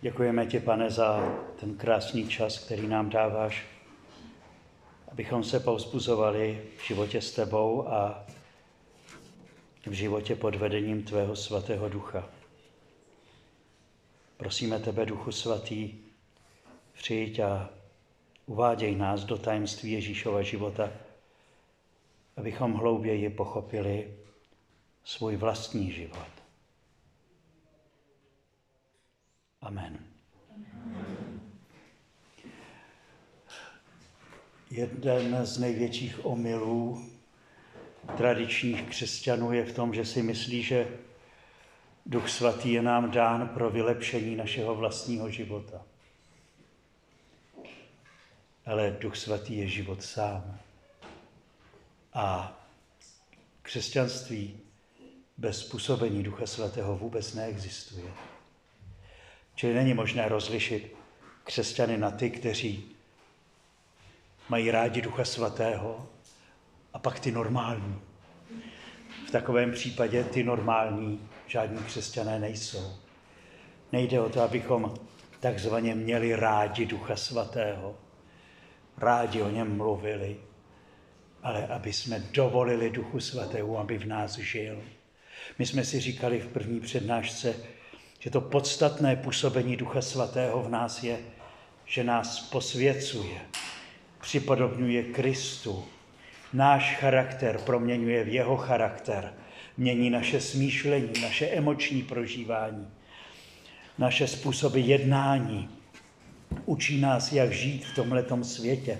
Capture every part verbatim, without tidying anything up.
Děkujeme ti, Pane, za ten krásný čas, který nám dáváš, abychom se povzbuzovali v životě s tebou a v životě pod vedením tvého svatého ducha. Prosíme tebe, Duchu svatý, přijď a uváděj nás do tajemství Ježíšova života, abychom hlouběji pochopili svůj vlastní život. Amen. Jeden z největších omylů tradičních křesťanů je v tom, že si myslí, že Duch svatý je nám dán pro vylepšení našeho vlastního života. Ale Duch svatý je život sám. A křesťanství bez působení Ducha svatého vůbec neexistuje. Čili není možné rozlišit křesťany na ty, kteří mají rádi Ducha svatého, a pak ty normální. V takovém případě ty normální žádní křesťané nejsou. Nejde o to, abychom takzvaně měli rádi Ducha svatého, rádi o něm mluvili, ale aby jsme dovolili Duchu svatému, aby v nás žil. My jsme si říkali v první přednášce, že to podstatné působení Ducha svatého v nás je, že nás posvěcuje, připodobňuje Kristu. Náš charakter proměňuje v jeho charakter, mění naše smýšlení, naše emoční prožívání, naše způsoby jednání. Učí nás, jak žít v tomhletom světě.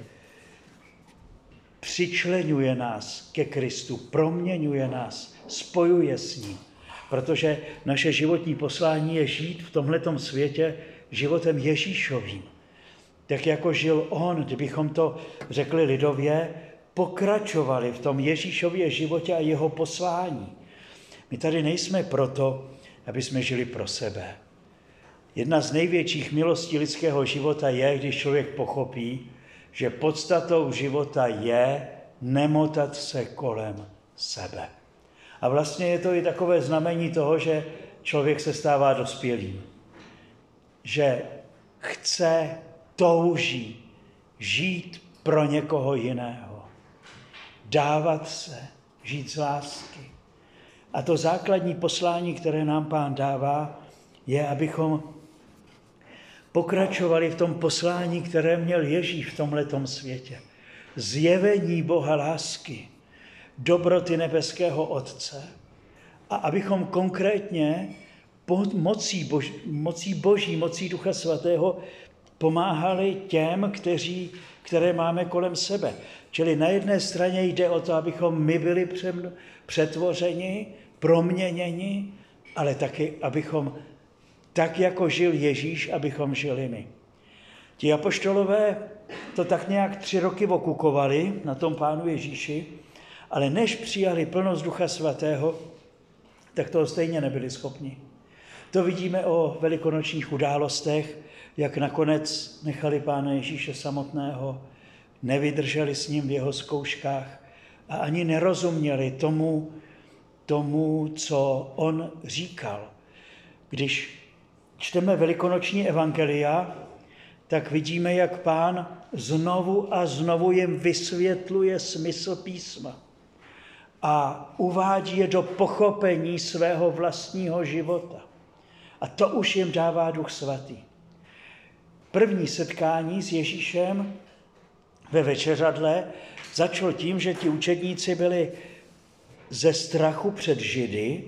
Přičleňuje nás ke Kristu, proměňuje nás, spojuje s ním. Protože naše životní poslání je žít v tomhletom světě životem Ježíšovým. Tak jako žil on, kdybychom to řekli lidově, pokračovali v tom Ježíšově životě a jeho poslání. My tady nejsme proto, aby jsme žili pro sebe. Jedna z největších milostí lidského života je, když člověk pochopí, že podstatou života je nemotat se kolem sebe. A vlastně je to i takové znamení toho, že člověk se stává dospělým. Že chce, touží žít pro někoho jiného. Dávat se, žít z lásky. A to základní poslání, které nám Pán dává, je, abychom pokračovali v tom poslání, které měl Ježíš v tomhletom světě. Zjevení Boha lásky, dobroty nebeského Otce, a abychom konkrétně mocí boží, mocí boží, mocí Ducha svatého pomáhali těm, kteří, které máme kolem sebe. Čili na jedné straně jde o to, abychom my byli přetvořeni, proměněni, ale taky, abychom tak, jako žil Ježíš, abychom žili my. Ti apoštolové to tak nějak tři roky okukovali na tom Pánu Ježíši, ale než přijali plnost Ducha svatého, tak toho stejně nebyli schopni. To vidíme o velikonočních událostech, jak nakonec nechali Pána Ježíše samotného, nevydrželi s ním v jeho zkouškách a ani nerozuměli tomu, tomu, co on říkal. Když čteme velikonoční evangelia, tak vidíme, jak Pán znovu a znovu jim vysvětluje smysl písma a uvádí je do pochopení svého vlastního života. A to už jim dává Duch svatý. První setkání s Ježíšem ve večeřadle začalo tím, že ti učedníci byli ze strachu před Židy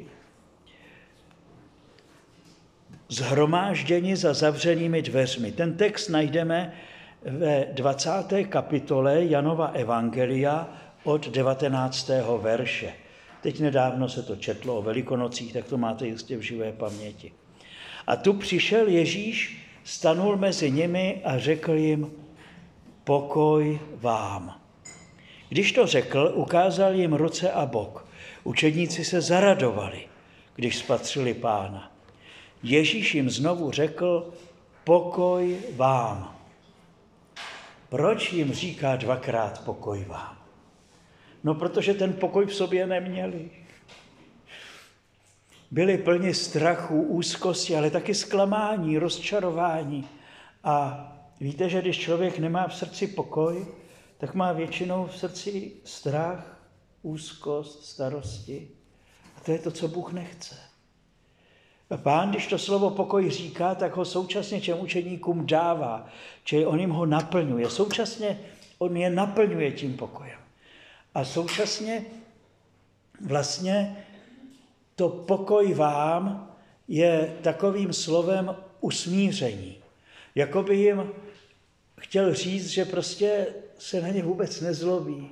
shromážděni za zavřenými dveřmi. Ten text najdeme ve dvacáté kapitole Janova evangelia od devatenáctého verše. Teď nedávno se to četlo o Velikonocích, tak to máte jistě v živé paměti. A tu přišel Ježíš, stanul mezi nimi a řekl jim: pokoj vám. Když to řekl, ukázal jim ruce a bok. Učedníci se zaradovali, když spatřili Pána. Ježíš jim znovu řekl: pokoj vám. Proč jim říká dvakrát pokoj vám? No, protože ten pokoj v sobě neměli. byli plni strachu, úzkosti, ale taky zklamání, rozčarování. A víte, že když člověk nemá v srdci pokoj, tak má většinou v srdci strach, úzkost, starosti. A to je to, co Bůh nechce. A Pán, když to slovo pokoj říká, tak ho současně těm učeníkům dává, čili on jim ho naplňuje. Současně on je naplňuje tím pokojem. A současně vlastně to pokoj vám je takovým slovem usmíření. Jakoby jim chtěl říct, že prostě se na ně vůbec nezlobí.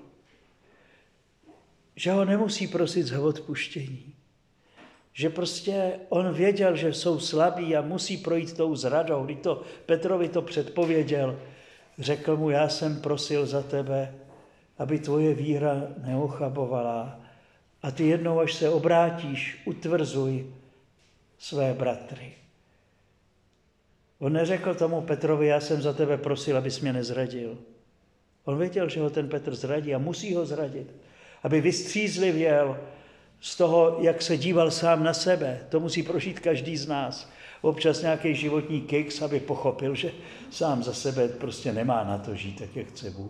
Že ho nemusí prosit za odpuštění. Že prostě on věděl, že jsou slabí a musí projít tou zradou. Když to Petrovi to předpověděl, řekl mu, já jsem prosil za tebe, aby tvoje víra neochabovala. A ty jednou, až se obrátíš, utvrzuj své bratry. On neřekl tomu Petrovi, já jsem za tebe prosil, abys mě nezradil. On věděl, že ho ten Petr zradí a musí ho zradit, aby vystřízlivěl z toho, jak se díval sám na sebe. To musí prožít každý z nás. Občas nějaký životní kejks, aby pochopil, že sám za sebe prostě nemá na to žít tak, jak chce Bůh.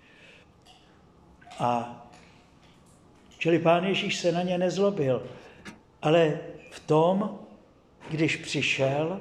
A čili Pán Ježíš se na ně nezlobil, ale v tom, když přišel,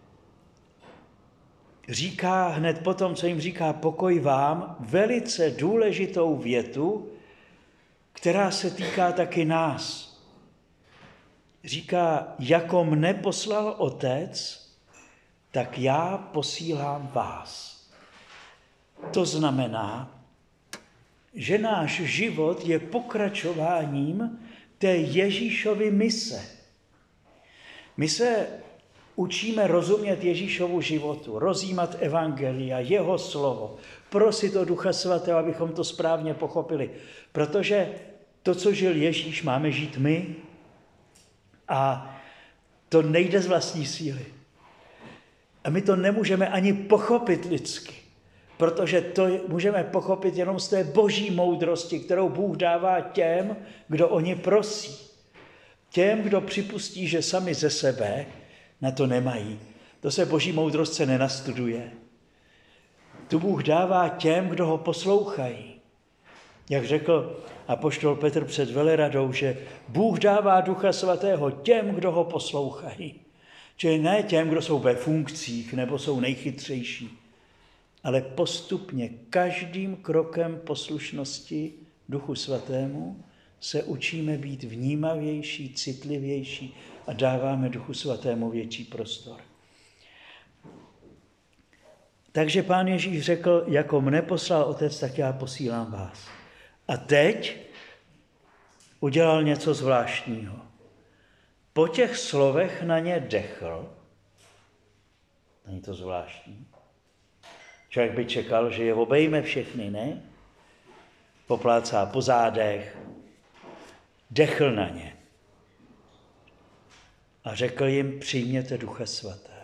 říká hned potom, co jim říká pokoj vám, velice důležitou větu, která se týká taky nás. Říká, jako mne poslal Otec, tak já posílám vás. To znamená, že náš život je pokračováním té Ježíšovy mise. My se učíme rozumět Ježíšovu životu, rozjímat evangelia, jeho slovo, prosit o Ducha Svatého, abychom to správně pochopili. Protože to, co žil Ježíš, máme žít my a to nejde z vlastní síly. A my to nemůžeme ani pochopit lidsky, protože to můžeme pochopit jenom z té boží moudrosti, kterou Bůh dává těm, kdo o ně prosí. Těm, kdo připustí, že sami ze sebe na to nemají. To se boží moudrost se nenastuduje. Tu Bůh dává těm, kdo ho poslouchají. Jak řekl apoštol Petr před veleradou, že Bůh dává Ducha Svatého těm, kdo ho poslouchají. Čili ne těm, kdo jsou ve funkcích nebo jsou nejchytřejší, ale postupně každým krokem poslušnosti Duchu Svatému se učíme být vnímavější, citlivější a dáváme Duchu Svatému větší prostor. Takže Pán Ježíš řekl, jako mne poslal Otec, tak já posílám vás. A teď udělal něco zvláštního. Po těch slovech na ně dechl. Není to zvláštní? Člověk by čekal, že je obejme všechny, ne? Poplácá po zádech, dechl na ně. A řekl jim, přijměte Ducha Svatého.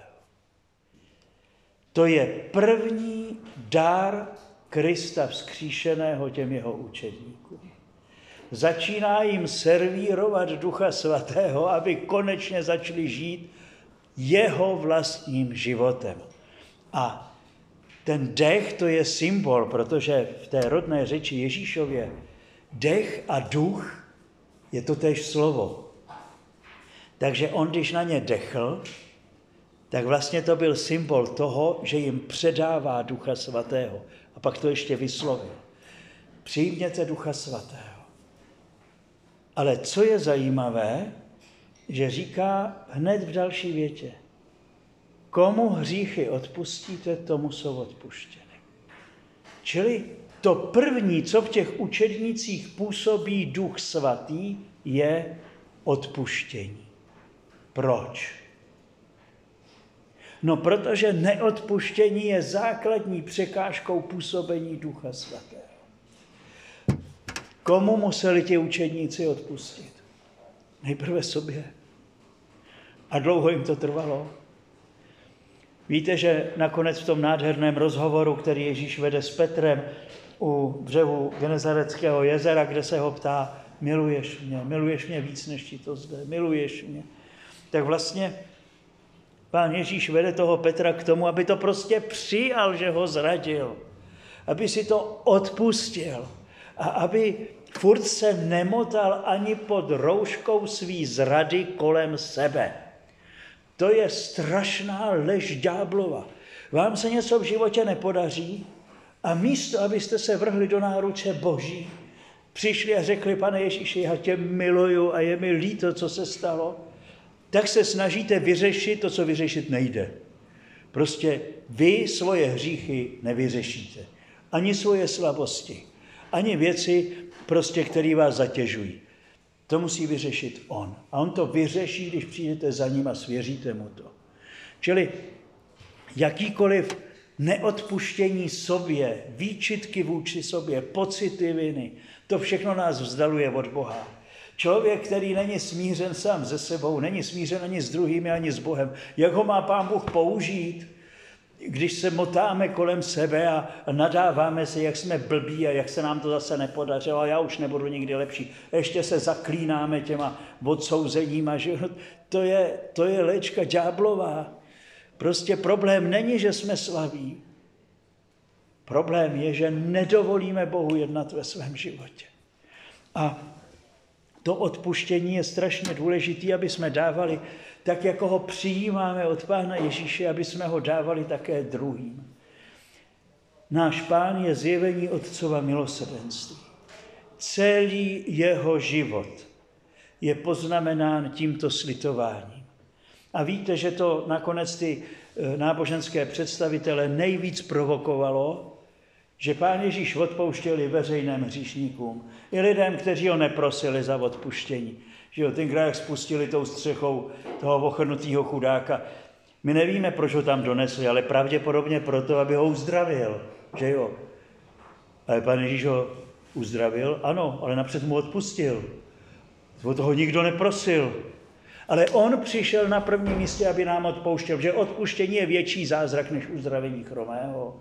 To je první dar Krista vzkříšeného těm jeho učedníkům. Začíná jim servírovat Ducha Svatého, aby konečně začali žít jeho vlastním životem. A ten dech, to je symbol, protože v té rodné řeči Ježíšově dech a duch je to též slovo. Takže on, když na ně dechl, tak vlastně to byl symbol toho, že jim předává Ducha Svatého. A pak to ještě vyslovil. Přijměte Ducha Svatého. Ale co je zajímavé, že říká hned v další větě. Komu hříchy odpustíte, tomu jsou odpuštěny. Čili to první, co v těch učednících působí Duch Svatý, je odpuštění. Proč? No, protože neodpuštění je základní překážkou působení Ducha Svatého. Komu museli ti učedníci odpustit? Nejprve sobě. A dlouho jim to trvalo. Víte, že nakonec v tom nádherném rozhovoru, který Ježíš vede s Petrem u břehu Genezareckého jezera, kde se ho ptá, miluješ mě, miluješ mě víc, než ti to zde, miluješ mě. tak vlastně Pán Ježíš vede toho Petra k tomu, aby to prostě přijal, že ho zradil. Aby si to odpustil. A aby furt se nemotal ani pod rouškou svý zrady kolem sebe. To je strašná lež ďáblova. Vám se něco v životě nepodaří a místo, abyste se vrhli do náruče Boží, přišli a řekli, Pane Ježíši, já tě miluju a je mi líto, co se stalo, tak se snažíte vyřešit to, co vyřešit nejde. Prostě vy svoje hříchy nevyřešíte. Ani svoje slabosti, ani věci, prostě, které vás zatěžují. To musí vyřešit on. A on to vyřeší, když přijdete za ním a svěříte mu to. Čili jakýkoliv neodpuštění sobě, výčitky vůči sobě, pocity viny, to všechno nás vzdaluje od Boha. Člověk, který není smířen sám se sebou, není smířen ani s druhými, ani s Bohem. Jak ho má Pán Bůh použít, když se motáme kolem sebe a nadáváme se, jak jsme blbí a jak se nám to zase nepodařilo a já už nebudu nikdy lepší. Ještě se zaklínáme těma odsouzeníma, že to je, to je léčka ďáblová. Prostě problém není, že jsme slaví. Problém je, že nedovolíme Bohu jednat ve svém životě. A to odpuštění je strašně důležité, aby jsme dávali tak, jako ho přijímáme od Pána Ježíše, aby jsme ho dávali také druhým. Náš Pán je zjevení Otcova milosrdenství. Celý jeho život je poznamenán tímto slitováním. A víte, že to nakonec ty náboženské představitele nejvíc provokovalo, že Pán Ježíš odpouštěl i veřejným hříšníkům, i lidem, kteří ho neprosili za odpuštění. Že jo, tenkrát jak spustili tou střechou toho ochrnutého chudáka. My nevíme, proč ho tam donesli, ale pravděpodobně proto, aby ho uzdravil. Že jo? Ale Pán Ježíš ho uzdravil? Ano, ale napřed mu odpustil. O toho nikdo neprosil. Ale on přišel na prvním místě, aby nám odpouštěl, že odpuštění je větší zázrak než uzdravení chromého.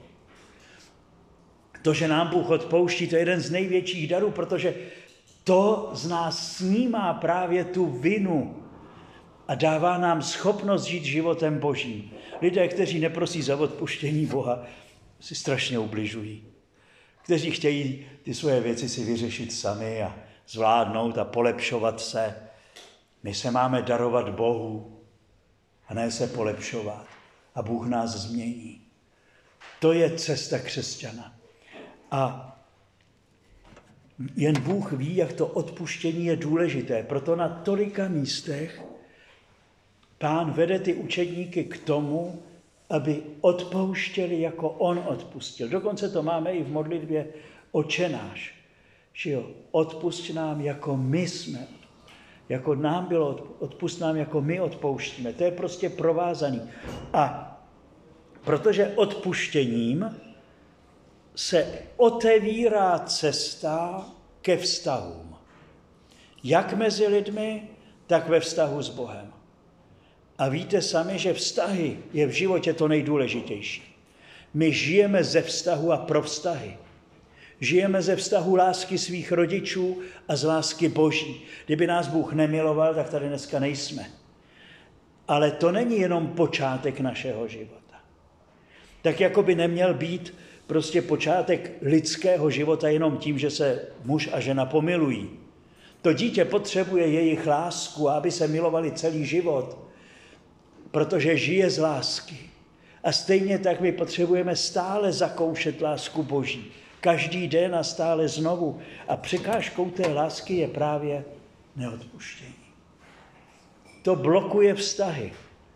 To, že nám Bůh odpouští, to je jeden z největších darů, protože to z nás snímá právě tu vinu a dává nám schopnost žít životem Božím. Lidé, kteří neprosí za odpuštění Boha, si strašně ubližují. Kteří chtějí ty svoje věci si vyřešit sami a zvládnout a polepšovat se. My se máme darovat Bohu a ne se polepšovat. A Bůh nás změní. To je cesta křesťana. A jen Bůh ví, jak to odpuštění je důležité. Proto na tolika místech Pán vede ty učedníky k tomu, aby odpouštěli, jako on odpustil. Dokonce to máme i v modlitbě Otče náš. Že jo, odpusť nám, jako my jsme. Jako nám bylo, odpusť nám, jako my odpouštíme. To je prostě provázaný. A protože odpuštěním se otevírá cesta ke vztahům. Jak mezi lidmi, tak ve vztahu s Bohem. A víte sami, že vztahy je v životě to nejdůležitější. My žijeme ze vztahu a pro vztahy. Žijeme ze vztahu lásky svých rodičů a z lásky Boží. Kdyby nás Bůh nemiloval, tak tady dneska nejsme. Ale to není jenom počátek našeho života. Tak jako by neměl být prostě počátek lidského života jenom tím, že se muž a žena pomilují. To dítě potřebuje jejich lásku, aby se milovali celý život, protože žije z lásky. A stejně tak my potřebujeme stále zakoušet lásku Boží. Každý den a stále znovu. A překážkou té lásky je právě neodpuštění. To blokuje vztahy.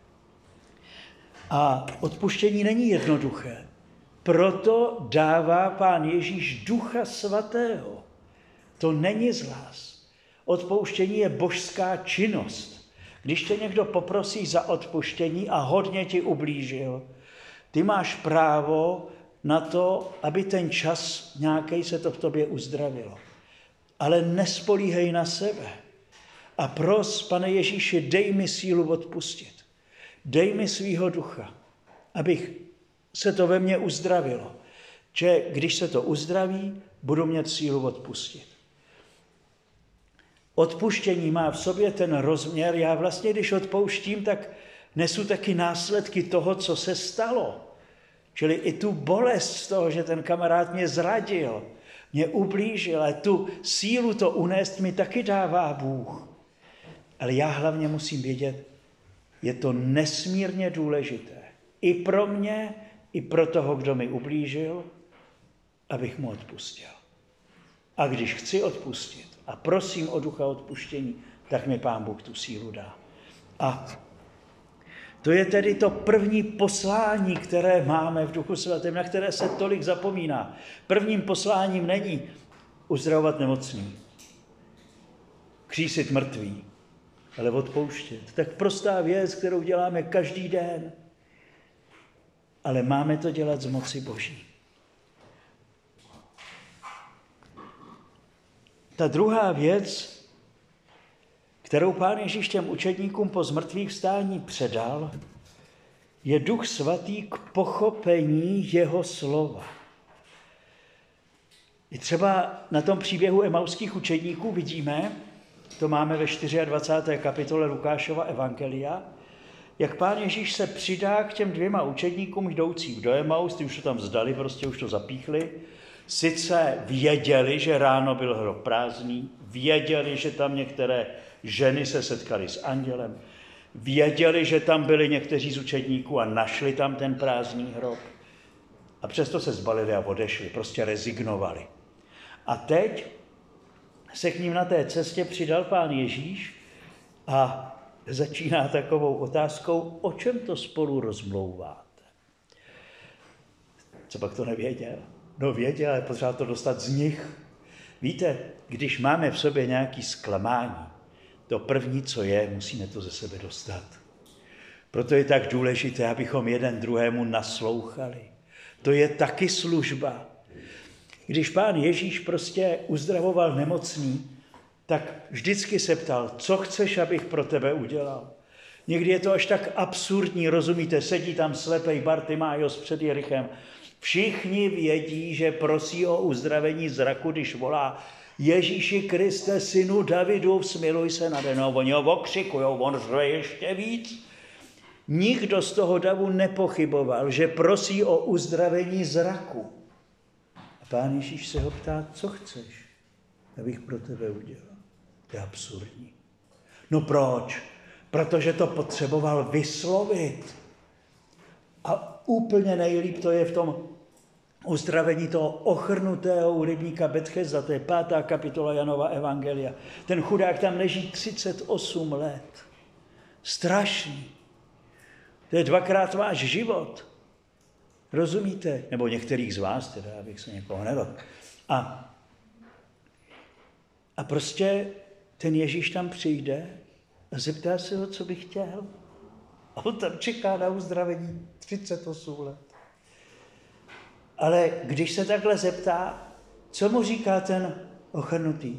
A odpuštění není jednoduché. Proto dává Pán Ježíš Ducha Svatého. To není z nás. Odpouštění je božská činnost. Když tě někdo poprosí za odpuštění a hodně ti ublížil, ty máš právo na to, aby ten čas nějaký se to v tobě uzdravilo. Ale nespolíhej na sebe. A pros, Pane Ježíši, dej mi sílu odpustit. Dej mi svýho ducha, abych se to ve mně uzdravilo. Že když se to uzdraví, budu mít sílu odpustit. odpuštění má v sobě ten rozměr, já vlastně, když odpouštím, tak nesu taky následky toho, co se stalo. Čili i tu bolest z toho, že ten kamarád mě zradil, mě ublížil, ale tu sílu to unést mi taky dává Bůh. Ale já hlavně musím vědět, je to nesmírně důležité. I pro mě, i pro toho, kdo mi ublížil, abych mu odpustil. A když chci odpustit a prosím o ducha odpuštění, tak mi Pán Bůh tu sílu dá. A to je tedy to první poslání, které máme v Duchu Svatém, na které se tolik zapomíná. Prvním posláním není uzdravovat nemocný, křísit mrtvý, ale odpouštět. Tak prostá věc, kterou děláme každý den. Ale máme to dělat z moci Boží. Ta druhá věc, kterou Pán Ježíš těm učedníkům po zmrtvých vstání předal, je Duch Svatý k pochopení jeho slova. I třeba na tom příběhu emauských učedníků vidíme, to máme ve dvacáté čtvrté kapitole Lukášova evangelia, jak Pán Ježíš se přidá k těm dvěma učedníkům jdoucím do Emaus, ty už to tam vzdali, prostě už to zapíchli. Sice věděli, že ráno byl hrob prázdný, věděli, že tam některé ženy se setkaly s andělem, věděli, že tam byli někteří z učedníků a našli tam ten prázdný hrob. A přesto se zbalili a odešli, prostě rezignovali. A teď se k ním na té cestě přidal Pán Ježíš a začíná takovou otázkou, o čem to spolu rozmlouváte. Co pak to nevěděl? No věděl, ale potřeba to dostat z nich. Víte, když máme v sobě nějaké zklamání, to první, co je, musíme to ze sebe dostat. Proto je tak důležité, abychom jeden druhému naslouchali. To je taky služba. Když Pán Ježíš prostě uzdravoval nemocný, tak vždycky se ptal, co chceš, abych pro tebe udělal. Někdy je to až tak absurdní, rozumíte, sedí tam slepej Bartimájos před Jerichem. Všichni vědí, že prosí o uzdravení zraku, když volá Ježíši Kriste, synu Davidův, smiluj se nade mnou. Oni ho okřikujou, on řve ještě víc. Nikdo z toho davu nepochyboval, že prosí o uzdravení zraku. A Pán Ježíš se ho ptá, co chceš, abych pro tebe udělal. To je absurdní. No proč? Protože to potřeboval vyslovit. A úplně nejlíp to je v tom uzdravení toho ochrnutého u rybníka Betchesda, to je pátá kapitola Janova evangelia. Ten chudák tam leží třicet osm let. Strašný. To je dvakrát váš život. Rozumíte? Nebo některých z vás, teda, abych se někoho nedal. A, a prostě ten Ježíš tam přijde a zeptá se ho, co by chtěl. A on tam čeká na uzdravení třicet osm let. Ale když se takhle zeptá, co mu říká ten ochrnutý?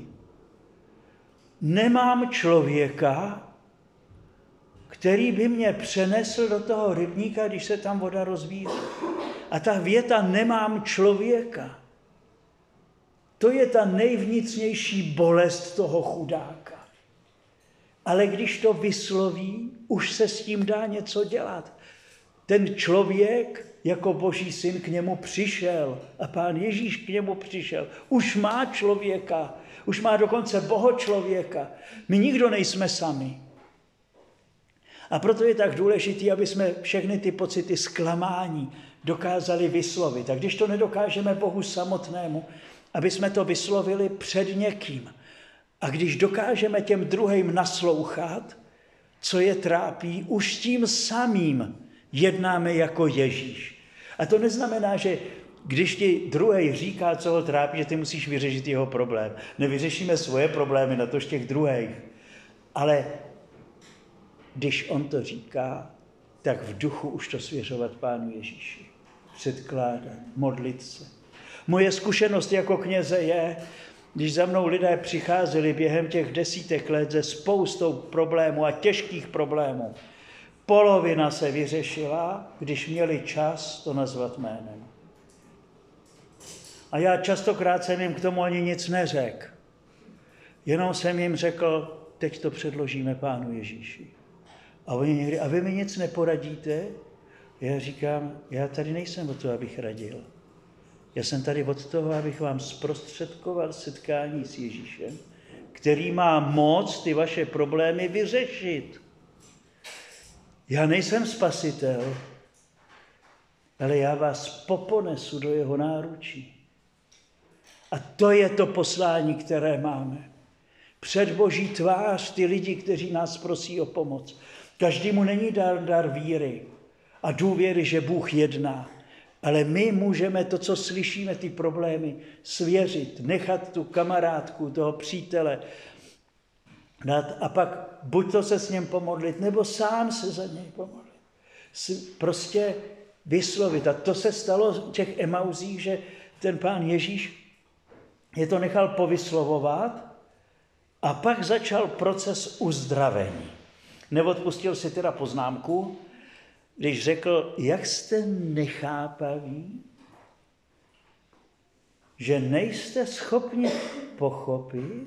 Nemám člověka, který by mě přenesl do toho rybníka, když se tam voda rozvíří. A ta věta nemám člověka, to je ta nejvnitřnější bolest toho chudáka. Ale když to vysloví, už se s tím dá něco dělat. Ten člověk jako Boží syn k němu přišel a Pán Ježíš k němu přišel. Už má člověka, už má dokonce bohočlověka. My nikdo nejsme sami. A proto je tak důležité, aby jsme všechny ty pocity zklamání dokázali vyslovit. A když to nedokážeme Bohu samotnému, aby jsme to vyslovili před někým. A když dokážeme těm druhým naslouchat, co je trápí, už tím samým jednáme jako Ježíš. A to neznamená, že když ti druhý říká, co ho trápí, že ty musíš vyřešit jeho problém. Nevyřešíme svoje problémy, na tož těch druhých. Ale když on to říká, tak v duchu už to svěřovat Pánu Ježíši. Předkládat, modlit se. Moje zkušenost jako kněze je, když za mnou lidé přicházeli během těch desítek let se spoustou problémů a těžkých problémů, polovina se vyřešila, když měli čas to nazvat jménem. A já častokrát jsem jim k tomu ani nic neřekl. Jenom jsem jim řekl, teď to předložíme Pánu Ježíši. A oni někdy, a vy mi nic neporadíte? Já říkám, já tady nejsem od toho, abych radil. Já jsem tady od toho, abych vám zprostředkoval setkání s Ježíšem, který má moc ty vaše problémy vyřešit. Já nejsem spasitel, ale já vás poponesu do jeho náručí. A to je to poslání, které máme. Před Boží tvář ty lidi, kteří nás prosí o pomoc. Každému není dar, dar víry a důvěry, že Bůh jedná. Ale my můžeme to, co slyšíme, ty problémy, svěřit, nechat tu kamarádku, toho přítele dát a pak buď to se s ním pomodlit, nebo sám se za něj pomodlit. Prostě vyslovit. A to se stalo v těch Emauzích, že ten Pán Ježíš je to nechal povyslovovat a pak začal proces uzdravení. Neodpustil si teda poznámku, když řekl, jak jste nechápaví, že nejste schopni pochopit,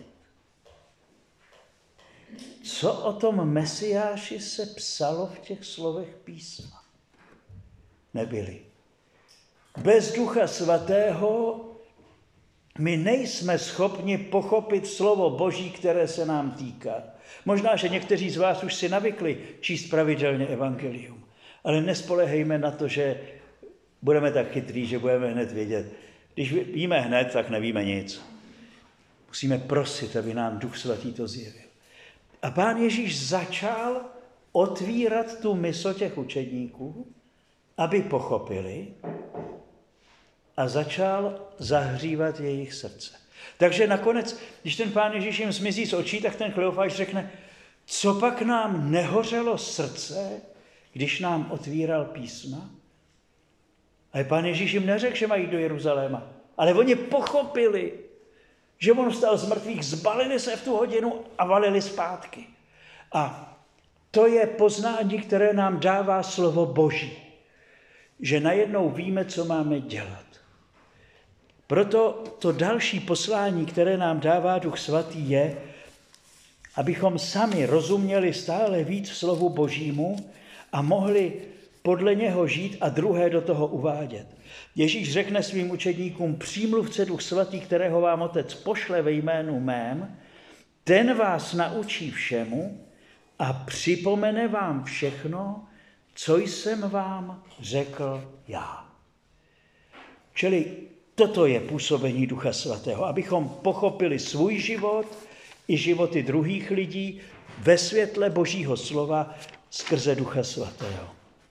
co o tom Mesiáši se psalo v těch slovech písma. Nebyli. Bez Ducha Svatého my nejsme schopni pochopit slovo Boží, které se nám týká. Možná, že někteří z vás už si navykli číst pravidelně evangelium, ale nespolehejme na to, že budeme tak chytrý, že budeme hned vědět. Když víme hned, tak nevíme nic. Musíme prosit, aby nám Duch Svatý to zjevil. A Pán Ježíš začal otvírat tu mysl těch učedníků, aby pochopili, a začal zahřívat jejich srdce. Takže nakonec, když ten Pán Ježíš jim zmizí z očí, tak ten Kleofáš řekne, co pak nám nehořelo srdce, když nám otvíral písma? A Pán Ježíš jim neřekl, že mají do Jeruzaléma, ale oni pochopili, že on vstal z mrtvých, zbalili se v tu hodinu a valili zpátky. A to je poznání, které nám dává slovo Boží, že najednou víme, co máme dělat. Proto to další poslání, které nám dává Duch Svatý, je, abychom sami rozuměli stále víc slovu Božímu a mohli podle něho žít a druhé do toho uvádět. Ježíš řekne svým učedníkům, přímluvce Duch Svatý, kterého vám Otec pošle ve jménu mém, ten vás naučí všemu a připomene vám všechno, co jsem vám řekl já. Čili toto je působení Ducha Svatého, abychom pochopili svůj život i životy druhých lidí ve světle Božího slova skrze Ducha Svatého.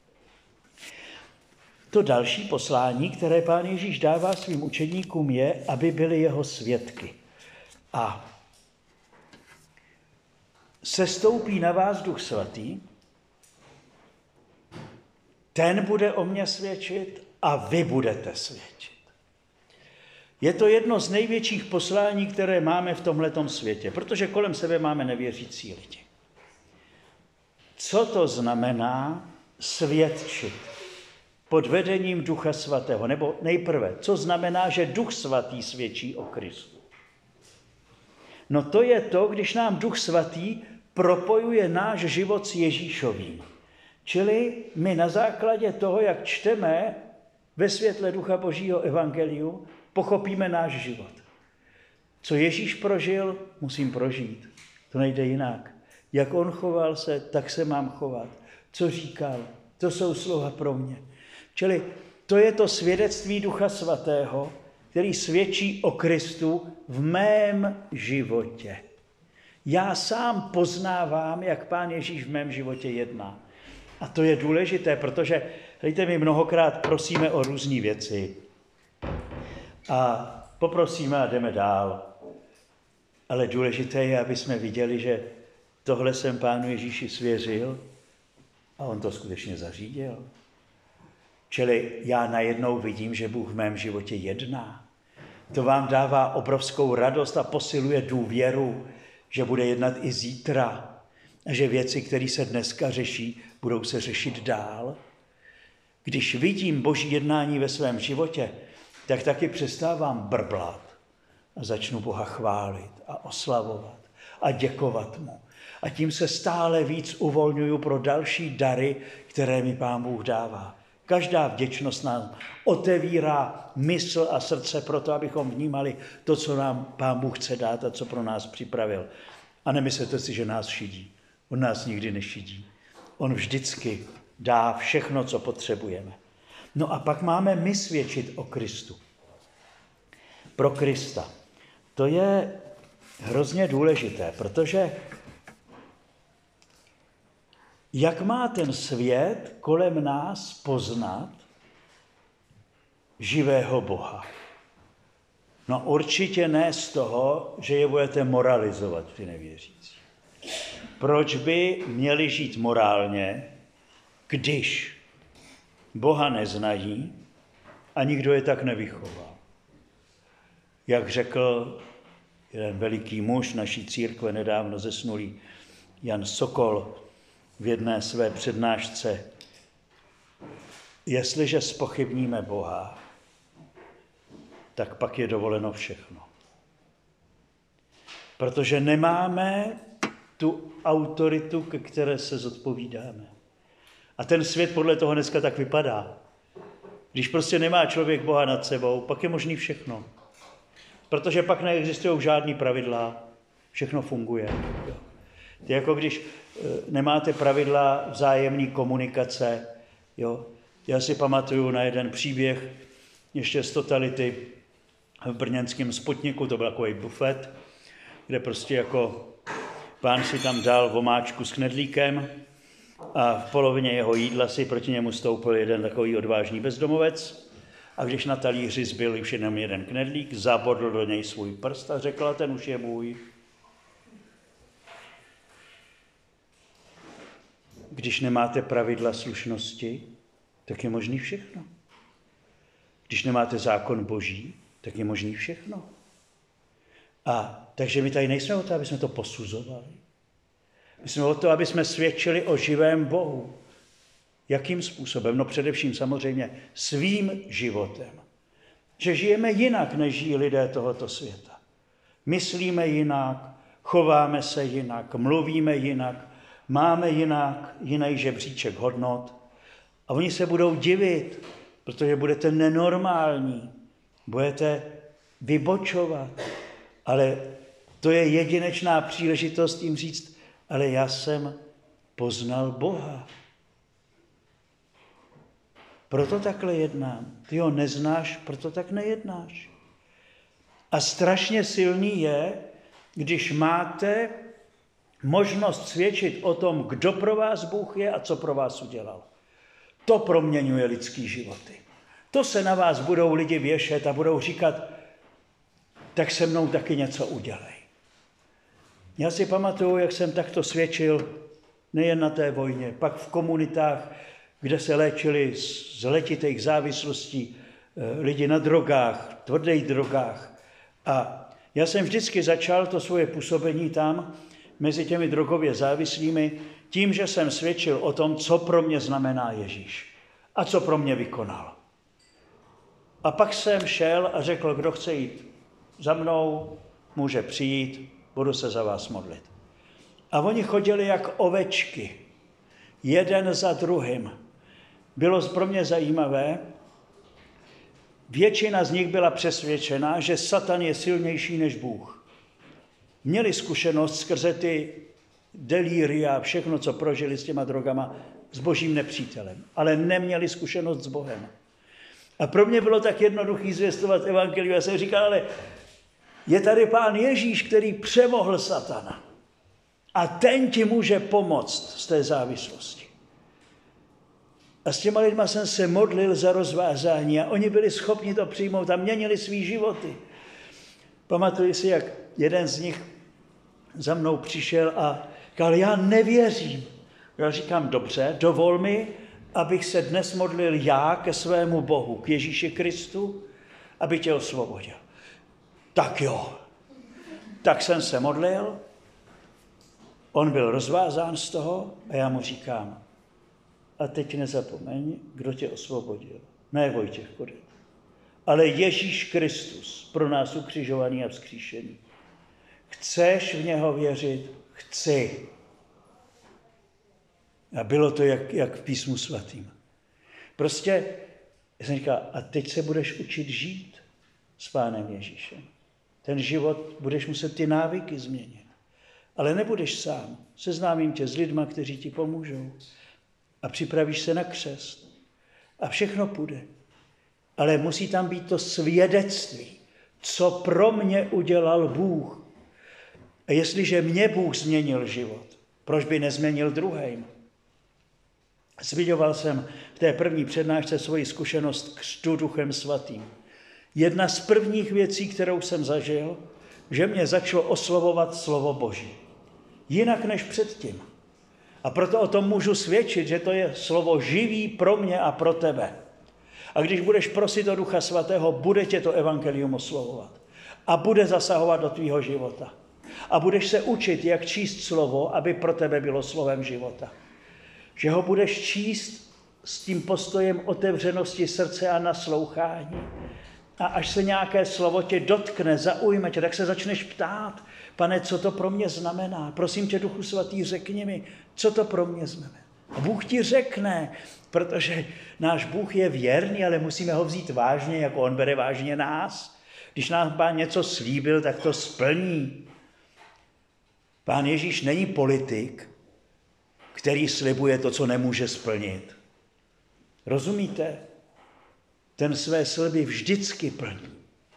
To další poslání, které Pán Ježíš dává svým učedníkům, je, aby byli jeho svědky. A sestoupí na vás Duch Svatý, ten bude o mně svědčit a vy budete svědčit. Je to jedno z největších poslání, které máme v tomhletom světě, protože kolem sebe máme nevěřící lidi. Co to znamená svědčit pod vedením Ducha Svatého? Nebo nejprve, co znamená, že Duch Svatý svědčí o Kristu? No to je to, když nám Duch Svatý propojuje náš život s Ježíšovým. Čili my na základě toho, jak čteme ve světle Ducha Božího evangelium, pochopíme náš život. Co Ježíš prožil, musím prožít. To nejde jinak. Jak on choval se, tak se mám chovat. Co říkal, to jsou slova pro mě. Čili to je to svědectví Ducha Svatého, který svědčí o Kristu v mém životě. Já sám poznávám, jak Pán Ježíš v mém životě jedná. A to je důležité, protože, hejte, my mnohokrát prosíme o různé věci. A poprosíme a jdeme dál. Ale důležité je, aby jsme viděli, že tohle jsem Pánu Ježíši svěřil a on to skutečně zařídil. Čili já najednou vidím, že Bůh v mém životě jedná. To vám dává obrovskou radost a posiluje důvěru, že bude jednat i zítra. A že věci, které se dneska řeší, budou se řešit dál. Když vidím Boží jednání ve svém životě, tak taky přestávám brblat A začnu Boha chválit a oslavovat a děkovat mu. A tím se stále víc uvolňuju pro další dary, které mi Pán Bůh dává. Každá vděčnost nám otevírá mysl a srdce pro to, abychom vnímali to, co nám Pán Bůh chce dát a co pro nás připravil. A nemyslete si, že nás šidí. On nás nikdy nešidí. On vždycky dá všechno, co potřebujeme. No a pak máme my svědčit o Kristu. Pro Krista. To je hrozně důležité, protože jak má ten svět kolem nás poznat živého Boha? No určitě ne z toho, že je budete moralizovat, ty nevěřící. Proč by měli žít morálně, když Boha neznají a nikdo je tak nevychoval? Jak řekl jeden veliký muž naší církve, nedávno zesnulý Jan Sokol, v jedné své přednášce, jestliže zpochybníme Boha, tak pak je dovoleno všechno. Protože nemáme tu autoritu, ke které se zodpovídáme. A ten svět podle toho dneska tak vypadá. Když prostě nemá člověk Boha nad sebou, pak je možný všechno. Protože pak neexistují žádný pravidla, všechno funguje. To je jako když nemáte pravidla vzájemné komunikace. Jo. Já si pamatuju na jeden příběh ještě z totality v brněnském Sputniku, to byl takový bufet, kde prostě jako pán si tam dal vomáčku s knedlíkem a v polovině jeho jídla si proti němu stoupil jeden takový odvážný bezdomovec a když na talíři zbyl už jenom jeden knedlík, zabodl do něj svůj prst a řekl, a ten už je můj. Když nemáte pravidla slušnosti, tak je možný všechno. Když nemáte zákon Boží, tak je možný všechno. A takže my tady nejsme o to, aby jsme to posuzovali. My jsme o to, aby jsme svědčili o živém Bohu. Jakým způsobem? No především samozřejmě svým životem. Že žijeme jinak, než žijí lidé tohoto světa. Myslíme jinak, chováme se jinak, mluvíme jinak, máme jinak, jiný žebříček hodnot. A oni se budou divit, protože budete nenormální, budete vybočovat. Ale to je jedinečná příležitost jim říct, ale já jsem poznal Boha. Proto takhle jednám. Ty ho neznáš, proto tak nejednáš. A strašně silný je, když máte možnost svědčit o tom, kdo pro vás Bůh je a co pro vás udělal. To proměňuje lidský životy. To se na vás budou lidi věšet a budou říkat, tak se mnou taky něco udělej. Já si pamatuju, jak jsem takto svědčil nejen na té vojně, pak v komunitách, kde se léčili z letitých závislostí lidi na drogách, tvrdých drogách. A já jsem vždycky začal to svoje působení tam, mezi těmi drogově závislými, tím, že jsem svědčil o tom, co pro mě znamená Ježíš a co pro mě vykonal. A pak jsem šel a řekl, kdo chce jít za mnou, může přijít, budu se za vás modlit. A oni chodili jak ovečky, jeden za druhým. Bylo pro mě zajímavé, většina z nich byla přesvědčená, že Satan je silnější než Bůh. Měli zkušenost skrze ty delíria, všechno, co prožili s těma drogama, s božím nepřítelem, ale neměli zkušenost s Bohem. A pro mě bylo tak jednoduchý zvěstovat evangelium. Já jsem říkal, ale je tady Pán Ježíš, který přemohl Satana. A ten ti může pomoct z té závislosti. A s těma lidma jsem se modlil za rozvázání a oni byli schopni to přijmout a měnili svý životy. Pamatuji si, jak jeden z nich za mnou přišel a říkal, já nevěřím. Já říkám, dobře, dovol mi, abych se dnes modlil já ke svému Bohu, k Ježíši Kristu, aby tě osvobodil. Tak jo. Tak jsem se modlil, on byl rozvázán z toho a já mu říkám, a teď nezapomeň, kdo tě osvobodil. Ne Vojtěch Kodet, ale Ježíš Kristus, pro nás ukřižovaný a vzkříšený. Chceš v něho věřit? Chci. A bylo to jak, jak v písmu svatým. Prostě jsem říkal, a teď se budeš učit žít s Pánem Ježíšem. Ten život budeš muset ty návyky změnit. Ale nebudeš sám. Seznámím tě s lidma, kteří ti pomůžou. A připravíš se na křest. A všechno půjde. Ale musí tam být to svědectví, co pro mě udělal Bůh. A jestliže mě Bůh změnil život, proč by nezměnil druhým? Zmiňoval jsem v té první přednášce svoji zkušenost křtu Duchem Svatým. Jedna z prvních věcí, kterou jsem zažil, že mě začalo oslovovat slovo Boží. Jinak než předtím. A proto o tom můžu svědčit, že to je slovo živý pro mě a pro tebe. A když budeš prosit o Ducha Svatého, bude tě to evangelium oslovovat. A bude zasahovat do tvýho života. A budeš se učit, jak číst slovo, aby pro tebe bylo slovem života. Že ho budeš číst s tím postojem otevřenosti srdce a naslouchání. A až se nějaké slovo tě dotkne, zaujme tě, tak se začneš ptát, Pane, co to pro mě znamená? Prosím tě, Duchu Svatý, řekni mi, co to pro mě znamená. A Bůh ti řekne, protože náš Bůh je věrný, ale musíme ho vzít vážně, jako on bere vážně nás. Když nám Pán něco slíbil, tak to splní. Pán Ježíš není politik, který slibuje to, co nemůže splnit. Rozumíte? Ten své sliby vždycky plní.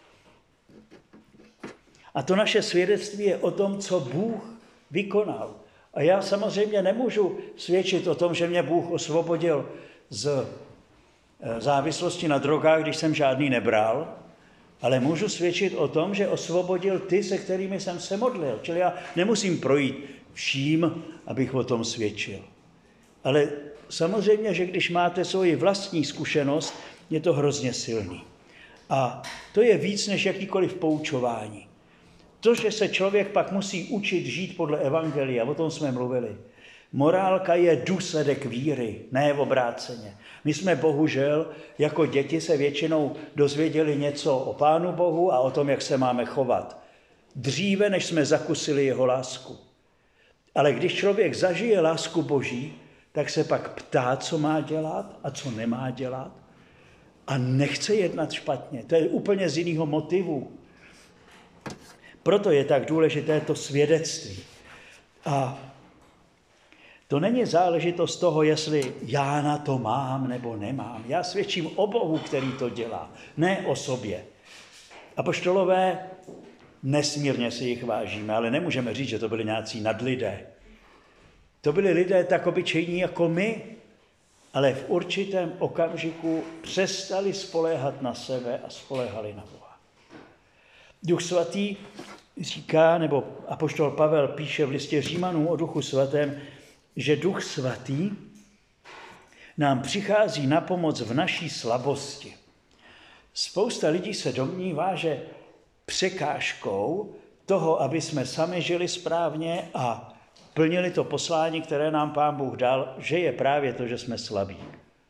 A to naše svědectví je o tom, co Bůh vykonal. A já samozřejmě nemůžu svědčit o tom, že mě Bůh osvobodil z závislosti na drogách, když jsem žádný nebral, ale můžu svědčit o tom, že osvobodil ty, se kterými jsem se modlil. Čili já nemusím projít vším, abych o tom svědčil. Ale samozřejmě, že když máte svoji vlastní zkušenost, je to hrozně silný. A to je víc než jakýkoliv poučování. To, že se člověk pak musí učit žít podle evangelia, o tom jsme mluvili. Morálka je důsledek víry, ne obráceně. My jsme bohužel jako děti se většinou dozvěděli něco o Pánu Bohu a o tom, jak se máme chovat. Dříve, než jsme zakusili jeho lásku. Ale když člověk zažije lásku Boží, tak se pak ptá, co má dělat a co nemá dělat. A nechce jednat špatně. To je úplně z jiného motivu. Proto je tak důležité to svědectví. A to není záležitost toho, jestli já na to mám nebo nemám. Já svědčím o Bohu, který to dělá, ne o sobě. Apoštolové, nesmírně si jich vážíme, ale nemůžeme říct, že to byli nějací nadlidé. To byli lidé tak obyčejní jako my, ale v určitém okamžiku přestali spoléhat na sebe a spoléhali na Boha. Duch Svatý říká, nebo apoštol Pavel píše v listě Římanům o Duchu Svatém, že Duch Svatý nám přichází na pomoc v naší slabosti. Spousta lidí se domnívá, že překážkou toho, aby jsme sami žili správně a plnili to poslání, které nám Pán Bůh dal, že je právě to, že jsme slabí.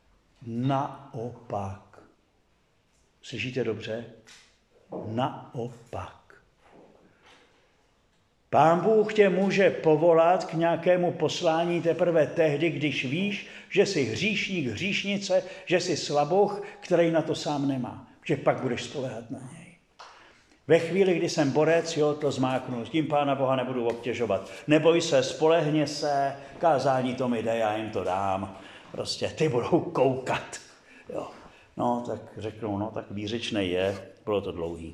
Naopak. Slyšíte dobře? Naopak. Pán Bůh tě může povolat k nějakému poslání teprve tehdy, když víš, že jsi hříšník, hříšnice, že jsi slaboch, který na to sám nemá. Že pak budeš spoléhat na něj. Ve chvíli, kdy jsem borec, jo, to zmáknu, s tím Pána Boha nebudu obtěžovat. Neboj se, spolehně se, kázání to mi jde, já jim to dám. Prostě ty budou koukat. Jo. No, tak řeknou, no, tak výřečnej je, bylo to dlouhý.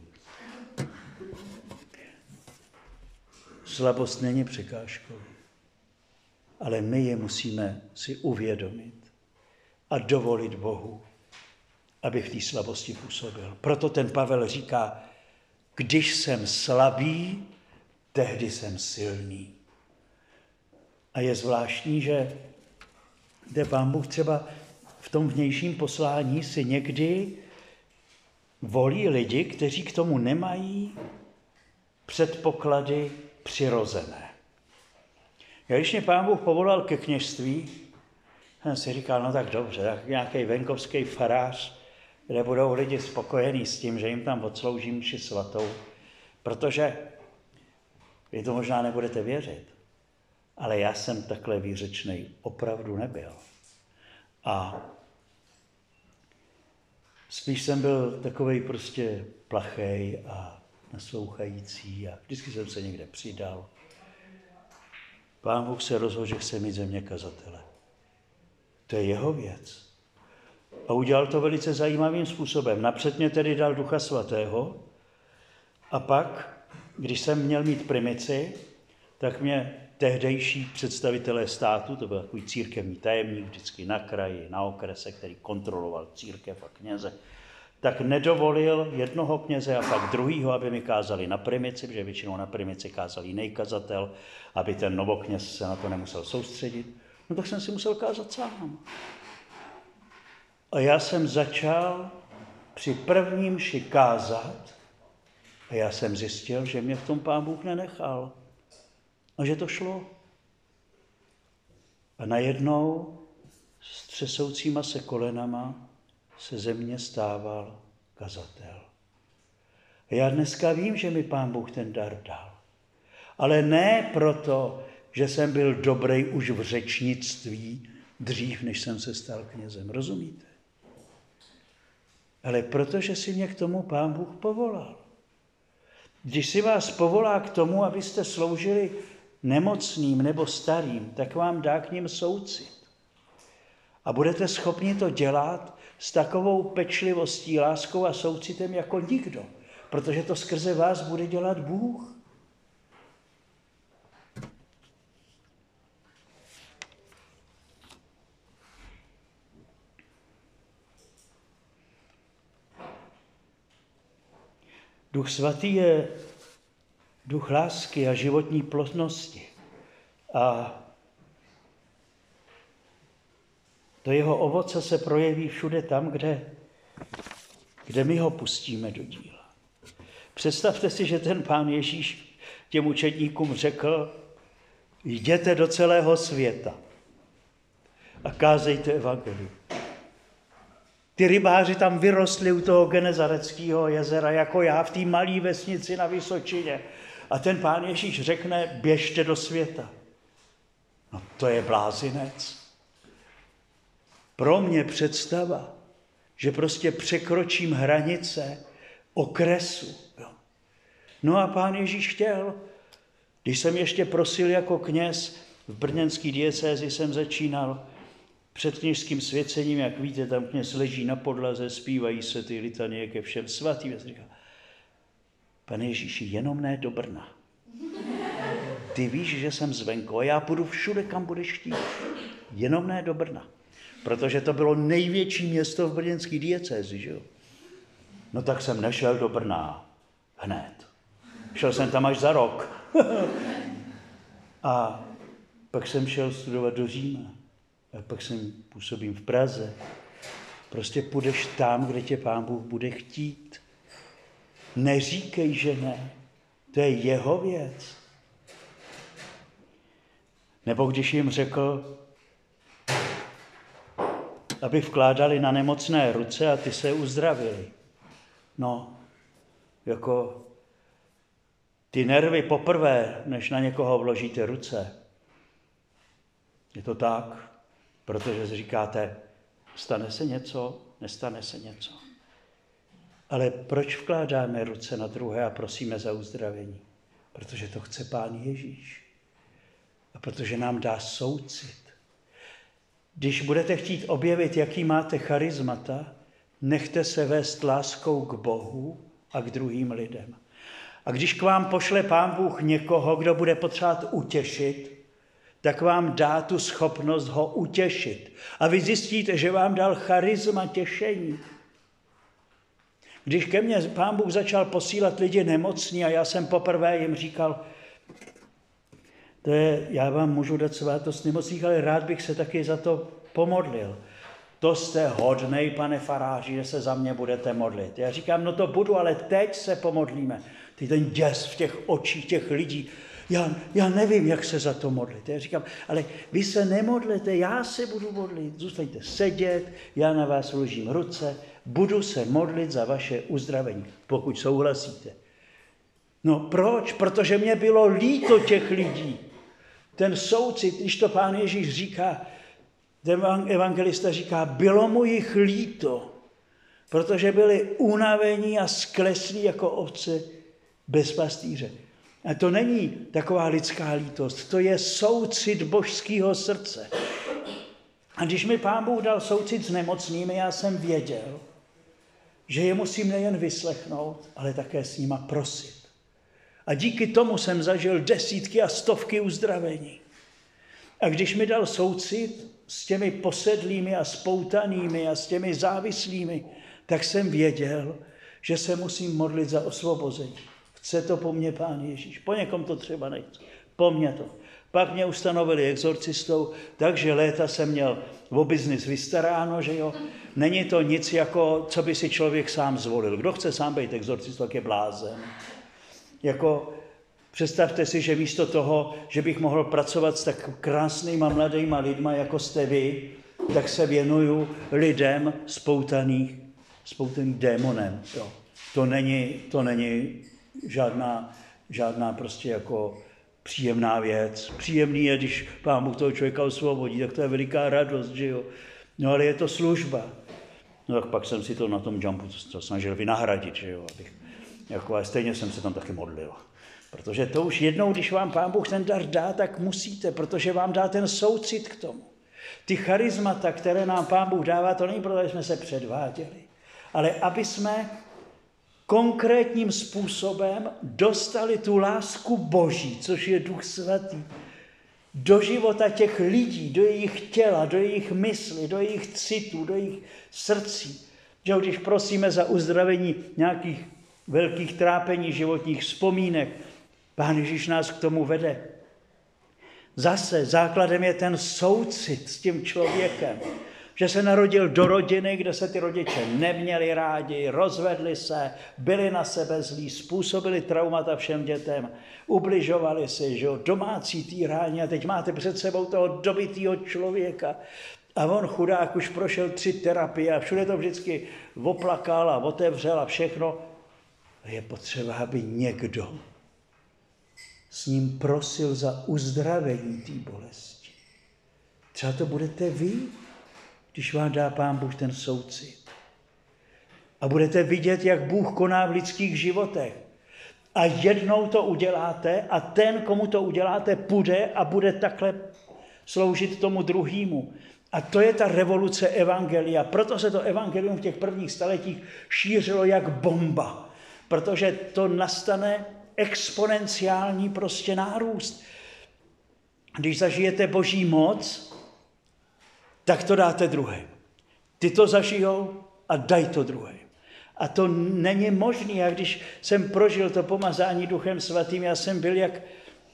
Slabost není překážkou, ale my je musíme si uvědomit a dovolit Bohu, aby v té slabosti působil. Proto ten Pavel říká, když jsem slabý, tehdy jsem silný. A je zvláštní, že kde Pán Bůh třeba v tom vnějším poslání si někdy volí lidi, kteří k tomu nemají předpoklady přirozené. Já když mě Pán Bůh povolal ke kněžství, jsem si říkal, no tak dobře, tak nějaký venkovský farář, kde budou lidi spokojení s tím, že jim tam odsloužím mši svatou, protože vy to možná nebudete věřit, ale já jsem takhle výřečnej opravdu nebyl. A spíš jsem byl takovej prostě plachej a naslouchající a vždycky jsem se někde přidal. Pán Bůh se rozhodl, že chce mít ze mě kazatele. To je jeho věc. A udělal to velice zajímavým způsobem. Napřed mě tedy dal Ducha Svatého a pak, když jsem měl mít primici, tak mě tehdejší představitelé státu, to byl takový církevní tajemník, vždycky na kraji, na okrese, který kontroloval církev a kněze, tak nedovolil jednoho kněze a pak druhýho, aby mi kázali na primici, protože většinou na primici kázal jiný kazatel, aby ten novokněz se na to nemusel soustředit. No tak jsem si musel kázat sám. A já jsem začal při prvním mši kázat a já jsem zjistil, že mě v tom Pán Bůh nenechal. A že to šlo. A najednou s třesoucíma se kolenama se ze mě stával kazatel. A já dneska vím, že mi Pán Bůh ten dar dal. Ale ne proto, že jsem byl dobrý už v řečnictví dřív, než jsem se stal knězem. Rozumíte? Ale protože si mě k tomu Pán Bůh povolal. Když si vás povolá k tomu, abyste sloužili nemocným nebo starým, tak vám dá k nim soucit. A budete schopni to dělat s takovou pečlivostí, láskou a soucitem jako nikdo, protože to skrze vás bude dělat Bůh. Duch Svatý je duch lásky a životní plodnosti. A to jeho ovoce se projeví všude tam, kde, kde my ho pustíme do díla. Představte si, že ten Pán Ježíš těm učedníkům řekl, jděte do celého světa a kázejte evangelium. Ty rybáři tam vyrostli u toho Genezareckého jezera, jako já v té malé vesnici na Vysočině. A ten Pán Ježíš řekne, běžte do světa. No to je blázinec. Pro mě představa, že prostě překročím hranice okresu. Jo. No a Pán Ježíš chtěl, když jsem ještě prosil jako kněz, v brněnské diecézi jsem začínal před kněžským svěcením, jak víte, tam kněz leží na podlaze, zpívají se ty litanie ke všem svatým. Já jsem říkal, Pane Ježíši, jenom ne do Brna. Ty víš, že jsem zvenku a já půjdu všude, kam budeš chtít. Jenom ne do Brna. Protože to bylo největší město v brněnské diecézi, že jo? No tak jsem nešel do Brna hned. Šel jsem tam až za rok. A pak jsem šel studovat do Říma. A pak jsem působím v Praze. Prostě půjdeš tam, kde tě Pán Bůh bude chtít. Neříkej, že ne. To je jeho věc. Nebo když jim řekl, aby vkládali na nemocné ruce a ty se uzdravili. No, jako ty nervy poprvé, než na někoho vložíte ruce. Je to tak, protože si říkáte, stane se něco, nestane se něco. Ale proč vkládáme ruce na druhé a prosíme za uzdravení? Protože to chce Pán Ježíš. A protože nám dá soucit. Když budete chtít objevit, jaký máte charismata, nechte se vést láskou k Bohu a k druhým lidem. A když k vám pošle Pán Bůh někoho, kdo bude potřebovat utěšit, tak vám dá tu schopnost ho utěšit. A vy zjistíte, že vám dal charisma těšení. Když ke mně Pán Bůh začal posílat lidi nemocní a já jsem poprvé jim říkal, to je, já vám můžu dát svátost nemocných, ale rád bych se taky za to pomodlil. To jste hodnej, pane faráři, že se za mě budete modlit. Já říkám, no to budu, ale teď se pomodlíme. Ty ten děs v těch očích těch lidí, Já, já nevím, jak se za to modlit. Já říkám, ale vy se nemodlete, já se budu modlit, zůstaňte sedět, já na vás vložím ruce, budu se modlit za vaše uzdravení, pokud souhlasíte. No proč? Protože mě bylo líto těch lidí. Ten soucit, když to Pán Ježíš říká, ten evangelista říká, bylo mu jich líto, protože byli unavení a skleslí jako ovce bez pastýře. A to není taková lidská lítost, to je soucit božského srdce. A když mi Pán Bůh dal soucit s nemocnými, já jsem věděl, že je musím nejen vyslechnout, ale také s nima prosit. A díky tomu jsem zažil desítky a stovky uzdravení. A když mi dal soucit s těmi posedlými a spoutanými a s těmi závislými, tak jsem věděl, že se musím modlit za osvobození. Chce to po mně Pán Ježíš. Po někom to třeba nechce. Po mně to. Pak mě ustanovili exorcistou, takže léta jsem měl o biznis vystaráno, že jo. Není to nic jako, co by si člověk sám zvolil. Kdo chce sám být exorcistou, tak je blázen. Jako, představte si, že místo toho, že bych mohl pracovat s tak krásnýma mladýma lidma, jako jste vy, tak se věnuju lidem spoutaných, spoutaných démonem. Jo. To není, to není žádná, žádná prostě jako příjemná věc. Příjemný je, když Pán Bůh toho člověka osvobodí, tak to je veliká radost, že jo. No ale je to služba. No tak pak jsem si to na tom jumpu to snažil vynahradit, že jo, abych, jako, ale stejně jsem se tam taky modlil. Protože to už jednou, když vám Pán Bůh ten dar dá, tak musíte, protože vám dá ten soucit k tomu. Ty charismata, které nám Pán Bůh dává, to není proto, že jsme se předváděli, ale aby jsme konkrétním způsobem dostali tu lásku Boží, což je Duch Svatý, do života těch lidí, do jejich těla, do jejich mysli, do jejich citů, do jejich srdcí. Že když prosíme za uzdravení nějakých velkých trápení, životních vzpomínek, Pán Ježíš nás k tomu vede. Zase základem je ten soucit s tím člověkem, že se narodil do rodiny, kde se ty rodiče neměli rádi, rozvedli se, byli na sebe zlí, způsobili traumata všem dětem, ubližovali si, že jo, domácí týrání a teď máte před sebou toho dobitýho člověka a on chudák už prošel tři terapie a všude to vždycky oplakal a otevřel a všechno. Je potřeba, aby někdo s ním prosil za uzdravení té bolesti. Třeba to budete vy, když vám dá Pán Bůh ten soucit. A budete vidět, jak Bůh koná v lidských životech. A jednou to uděláte a ten, komu to uděláte, půjde a bude takhle sloužit tomu druhému. A to je ta revoluce evangelia. Proto se to evangelium v těch prvních staletích šířilo jak bomba. Protože to nastane exponenciální prostě nárůst. Když zažijete Boží moc, tak to dáte druhým. Ty to zažijou a daj to druhým. A to není možné. Já když jsem prožil to pomazání Duchem Svatým, já jsem byl jak,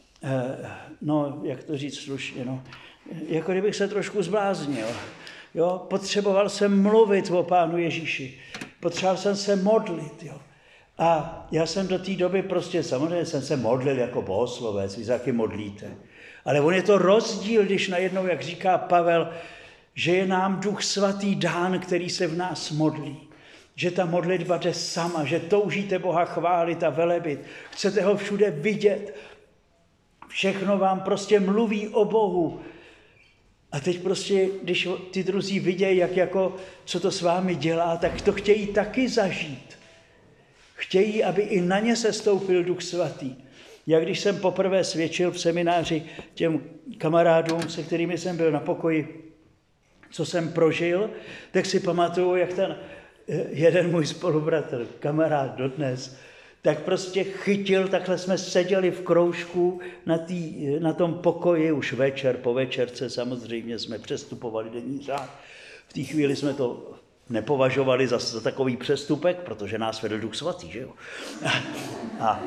no, jak to říct slušně, no, jako kdybych se trošku zbláznil. Jo? Potřeboval jsem mluvit o Pánu Ježíši. Potřeboval jsem se modlit. Jo? A já jsem do té doby prostě, samozřejmě jsem se modlil jako bohoslovec, vy se taky modlíte. Ale on je to rozdíl, když najednou, jak říká Pavel, že je nám Duch Svatý dán, který se v nás modlí. Že ta modlitba jde sama, že toužíte Boha chválit a velebit. Chcete ho všude vidět. Všechno vám prostě mluví o Bohu. A teď prostě, když ty druzí vidějí, jak jako, co to s vámi dělá, tak to chtějí taky zažít. Chtějí, aby i na ně se stoupil Duch Svatý. Já když jsem poprvé svědčil v semináři těm kamarádům, se kterými jsem byl na pokoji, co jsem prožil, tak si pamatuju, jak ten jeden můj spolubratr, kamarád dodnes, tak prostě chytil, takhle jsme seděli v kroužku na, tý, na tom pokoji, už večer, po večerce samozřejmě jsme přestupovali denní řád. V té chvíli jsme to nepovažovali za, za takový přestupek, protože nás vedl Duch Svatý, že jo. A, a,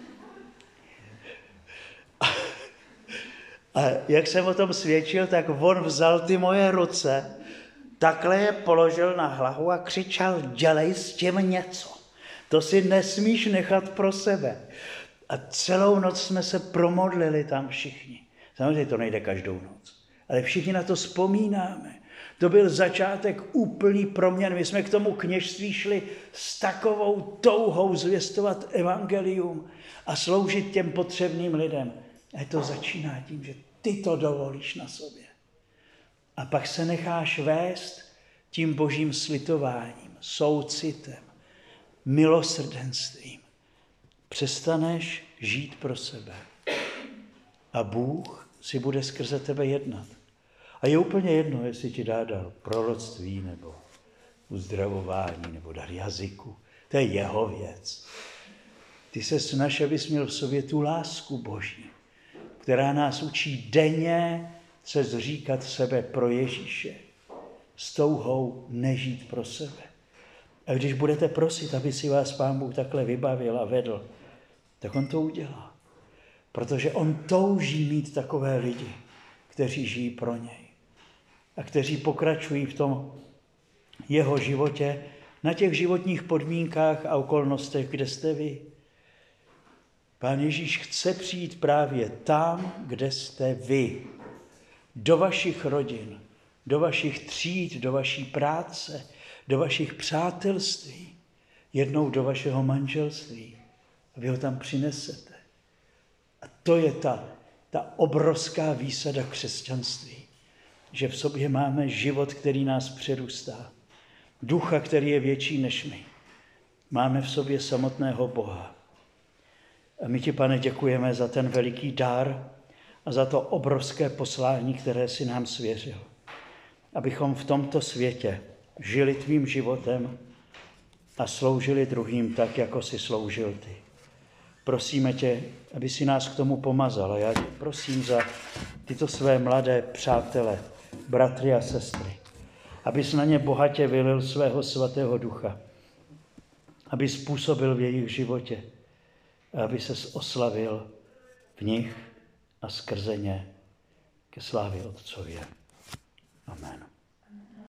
a jak jsem o tom svědčil, tak on vzal ty moje ruce, takhle je položil na hlavu a křičel, dělej s tím něco. To si nesmíš nechat pro sebe. A celou noc jsme se promodlili tam všichni. Samozřejmě to nejde každou noc, ale všichni na to vzpomínáme. To byl začátek úplný proměn. My jsme k tomu kněžství šli s takovou touhou zvěstovat evangelium a sloužit těm potřebným lidem. A to začíná tím, že ty to dovolíš na sobě. A pak se necháš vést tím božím slitováním, soucitem, milosrdenstvím. Přestaneš žít pro sebe. A Bůh si bude skrze tebe jednat. A je úplně jedno, jestli ti dá dar proroctví, nebo uzdravování, nebo dar jazyku. To je jeho věc. Ty se snaž, abys měl v sobě tu lásku Boží, která nás učí denně se zříkat sebe pro Ježíše, s touhou nežít pro sebe. A když budete prosit, aby si vás Pán Bůh takhle vybavil a vedl, tak on to udělá. Protože on touží mít takové lidi, kteří žijí pro něj a kteří pokračují v tom jeho životě na těch životních podmínkách a okolnostech, kde jste vy. Pán Ježíš chce přijít právě tam, kde jste vy. Do vašich rodin, do vašich tříd, do vaší práce, do vašich přátelství, jednou do vašeho manželství. A vy ho tam přinesete. A to je ta, ta obrovská výsada křesťanství, že v sobě máme život, který nás přerůstá. Ducha, který je větší než my. Máme v sobě samotného Boha. A my ti, Pane, děkujeme za ten veliký dar a za to obrovské poslání, které si nám svěřil. Abychom v tomto světě žili tvým životem a sloužili druhým tak, jako si sloužil ty. Prosíme tě, aby si nás k tomu pomazal. A já tě prosím za tyto své mladé přátele, bratry a sestry, abys na ně bohatě vylil svého svatého ducha, aby způsobil v jejich životě, a aby ses oslavil v nich a skrze ně ke slávě Otcově. Amen.